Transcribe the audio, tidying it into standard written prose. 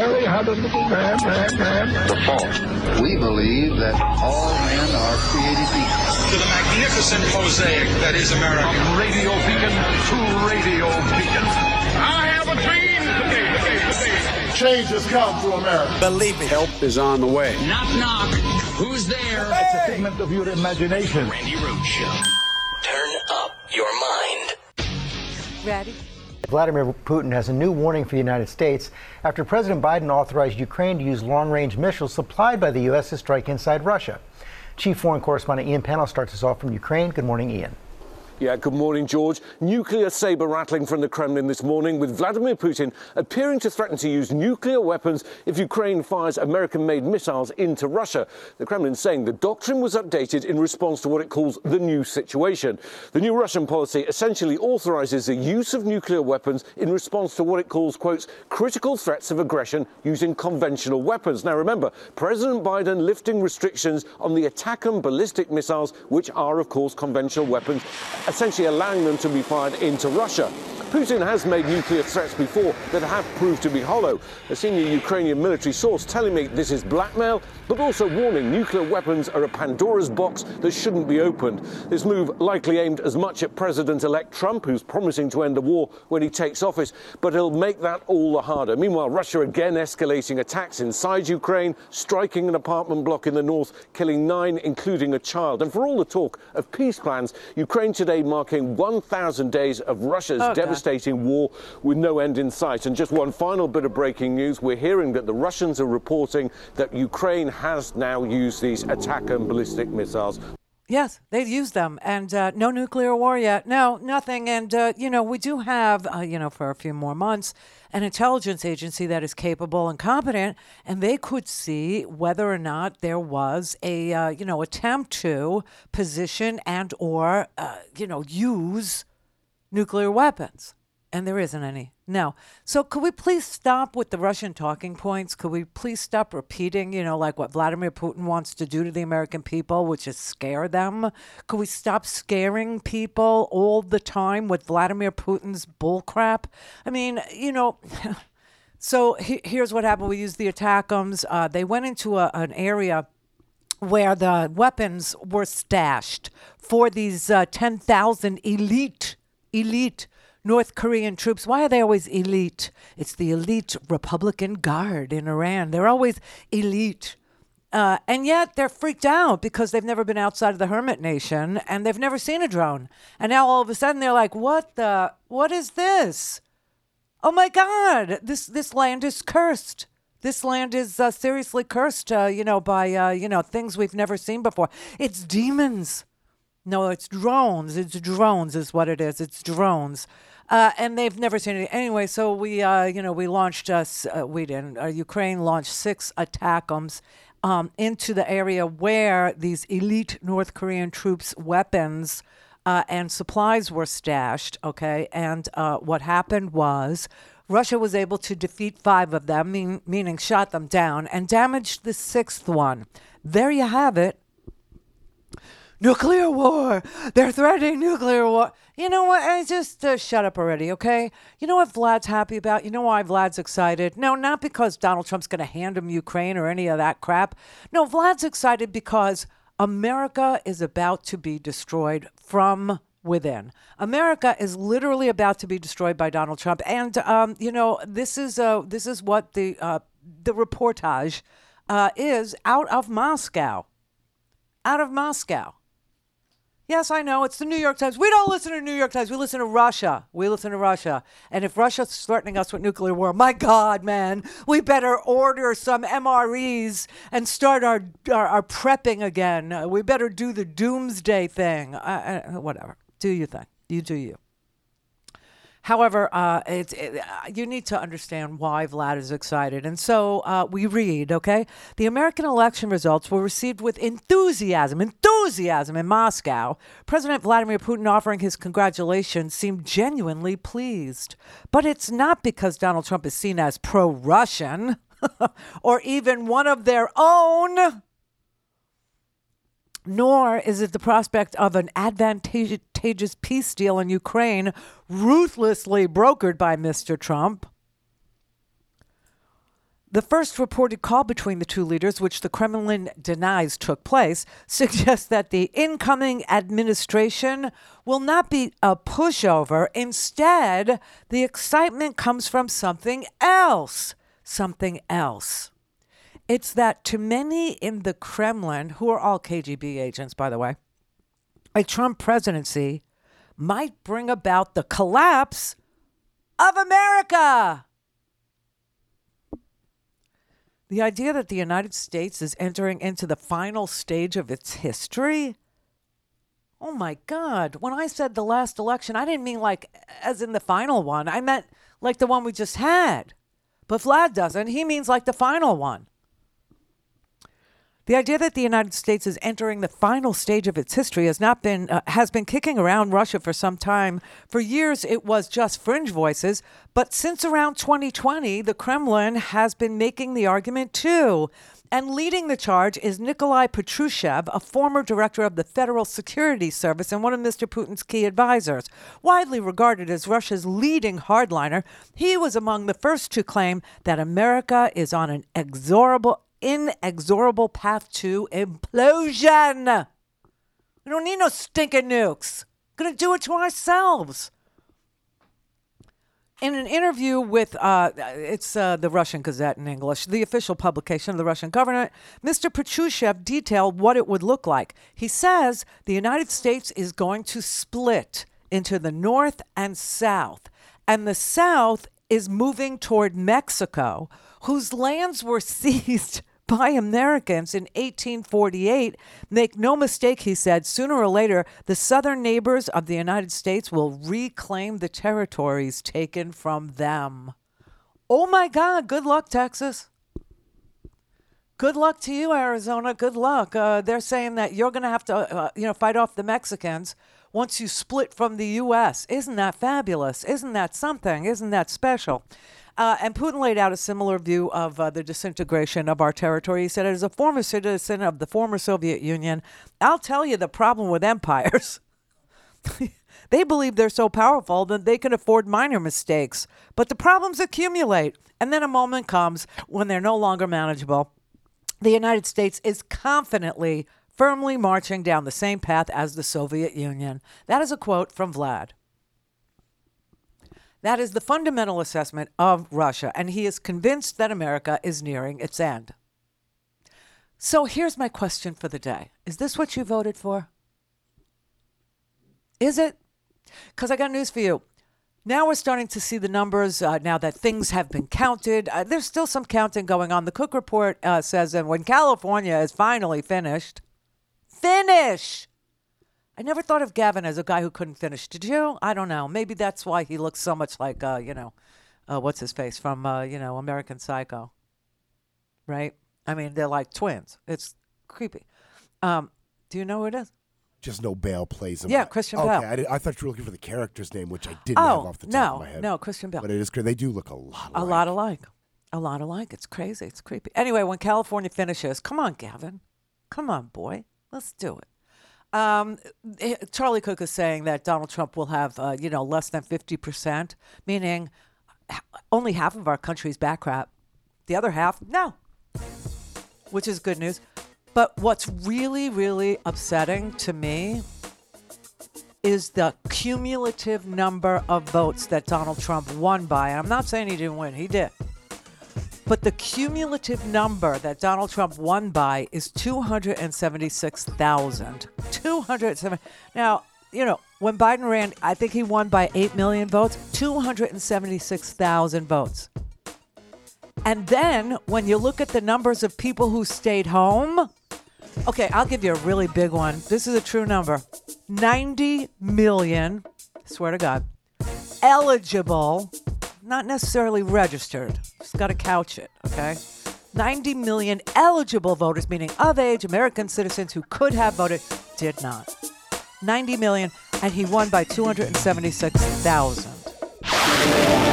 very habitable man. The fault. We believe that all men are created equal. To the magnificent mosaic that is America. From radio beacon to radio beacon. I have a dream. Change has come to America. Believe me. Help is on the way. Knock, knock. Who's there? It's a figment of your imagination. Randy Rhoads Show. Turn up your mind. Ready? Vladimir Putin has a new warning for the United States after President Biden authorized Ukraine to use long-range missiles supplied by the U.S. to strike inside Russia. Chief Foreign Correspondent Ian Pennell starts us off from Ukraine. Good morning, Ian. Yeah, good morning, George. Nuclear saber rattling from the Kremlin this morning, with Vladimir Putin appearing to threaten to use nuclear weapons if Ukraine fires American-made missiles into Russia. The Kremlin saying the doctrine was updated in response to what it calls the new situation. The new Russian policy essentially authorizes the use of nuclear weapons in response to what it calls, quotes, critical threats of aggression using conventional weapons. Now, remember, President Biden lifting restrictions on the ATACMS ballistic missiles, which are, of course, conventional weapons, essentially allowing them to be fired into Russia. Putin has made nuclear threats before that have proved to be hollow. A senior Ukrainian military source telling me this is blackmail, but also warning nuclear weapons are a Pandora's box that shouldn't be opened. This move likely aimed as much at President-elect Trump, who's promising to end the war when he takes office, but it'll make that all the harder. Meanwhile, Russia again escalating attacks inside Ukraine, striking an apartment block in the north, killing 9, including a child. And for all the talk of peace plans, Ukraine today marking 1,000 days of Russia's devastating war with no end in sight. And just one final bit of breaking news. We're hearing that the Russians are reporting that Ukraine has now used these ATACMS ballistic missiles. Yes, they've used them, and no nuclear war yet. No, nothing. And, we do have, for a few more months, an intelligence agency that is capable and competent, and they could see whether or not there was a, attempt to position and or, use nuclear weapons. And there isn't any. No. So could we please stop with the Russian talking points? Could we please stop repeating, like what Vladimir Putin wants to do to the American people, which is scare them? Could we stop scaring people all the time with Vladimir Putin's bullcrap? I mean, so here's what happened. We used the ATACMS. They went into an area where the weapons were stashed for these 10,000 elite North Korean troops. Why are they always elite? It's the elite Republican Guard in Iran. They're always elite. And yet they're freaked out because they've never been outside of the Hermit Nation and they've never seen a drone. And now all of a sudden they're like, what is this? Oh my God, this land is cursed. This land is seriously cursed, by, things we've never seen before. It's demons. No, it's drones. It's drones is what it is. It's drones. And they've never seen it. Anyway, so we launched, Ukraine launched 6 ATACMS into the area where these elite North Korean troops' weapons and supplies were stashed, okay? And what happened was Russia was able to defeat 5 of them, meaning shot them down, and damaged the 6th one. There you have it. Nuclear war. They're threatening nuclear war. You know what? I just shut up already, okay? You know what Vlad's happy about? You know why Vlad's excited? No, not because Donald Trump's going to hand him Ukraine or any of that crap. No, Vlad's excited because America is about to be destroyed from within. America is literally about to be destroyed by Donald Trump. And, this is what the reportage is out of Moscow. Out of Moscow. Yes, I know. It's the New York Times. We don't listen to New York Times. We listen to Russia. And if Russia's threatening us with nuclear war, my God, man, we better order some MREs and start our prepping again. We better do the doomsday thing. Whatever. Do your thing. You do you. However, you need to understand why Vlad is excited. And so we read, okay? The American election results were received with enthusiasm in Moscow. President Vladimir Putin, offering his congratulations, seemed genuinely pleased. But it's not because Donald Trump is seen as pro-Russian or even one of their own. Nor is it the prospect of an advantageous peace deal in Ukraine ruthlessly brokered by Mr. Trump. The first reported call between the two leaders, which the Kremlin denies took place, suggests that the incoming administration will not be a pushover. Instead, the excitement comes from something else. Something else. It's that to many in the Kremlin, who are all KGB agents, by the way, a Trump presidency might bring about the collapse of America. The idea that the United States is entering into the final stage of its history? Oh my God. When I said the last election, I didn't mean like as in the final one. I meant like the one we just had. But Vlad doesn't. He means like the final one. The idea that the United States is entering the final stage of its history has been kicking around Russia for some time. For years, it was just fringe voices. But since around 2020, the Kremlin has been making the argument too. And leading the charge is Nikolai Patrushev, a former director of the Federal Security Service and one of Mr. Putin's key advisors. Widely regarded as Russia's leading hardliner, he was among the first to claim that America is on an inexorable path to implosion. We don't need no stinking nukes. We're going to do it to ourselves. In an interview with, the Russian Gazette in English, the official publication of the Russian government, Mr. Patrushev detailed what it would look like. He says the United States is going to split into the North and South, and the South is moving toward Mexico, whose lands were seized by Americans in 1848. Make no mistake, he said, sooner or later, the southern neighbors of the United States will reclaim the territories taken from them. Oh my God, good luck, Texas. Good luck to you, Arizona. Good luck. They're saying that you're going to have to, fight off the Mexicans once you split from the U.S. Isn't that fabulous? Isn't that something? Isn't that special? And Putin laid out a similar view of the disintegration of our territory. He said, as a former citizen of the former Soviet Union, I'll tell you the problem with empires. They believe they're so powerful that they can afford minor mistakes. But the problems accumulate. And then a moment comes when they're no longer manageable. The United States is confidently, firmly marching down the same path as the Soviet Union. That is a quote from Vlad. That is the fundamental assessment of Russia, and he is convinced that America is nearing its end. So here's my question for the day. Is this what you voted for? Is it? Because I got news for you. Now we're starting to see the numbers now that things have been counted. There's still some counting going on. The Cook Report says that when California is finally finished, I never thought of Gavin as a guy who couldn't finish. Did you? I don't know. Maybe that's why he looks so much like, what's his face from, American Psycho. Right? I mean, they're like twins. It's creepy. Do you know who it is? Just know Bale plays him. Yeah, Christian Bale. Okay, I thought you were looking for the character's name, which I didn't have off the top of my head. No, Christian Bale. But it is great. They do look a lot alike. A lot alike. It's crazy. It's creepy. Anyway, when California finishes, come on, Gavin. Come on, boy. Let's do it. Charlie Cook is saying that Donald Trump will have, less than 50%, meaning only half of our country's back crap. The other half, no, which is good news. But what's really, really upsetting to me is the cumulative number of votes that Donald Trump won by. And I'm not saying he didn't win. He did. But the cumulative number that Donald Trump won by is 276,000. 270. Now, when Biden ran, I think he won by 8 million votes, 276,000 votes. And then when you look at the numbers of people who stayed home, okay, I'll give you a really big one. This is a true number. 90 million, swear to God, eligible, not necessarily registered. Just got to couch it, okay? 90 million eligible voters, meaning of age American citizens who could have voted, did not. 90 million, and he won by 276,000.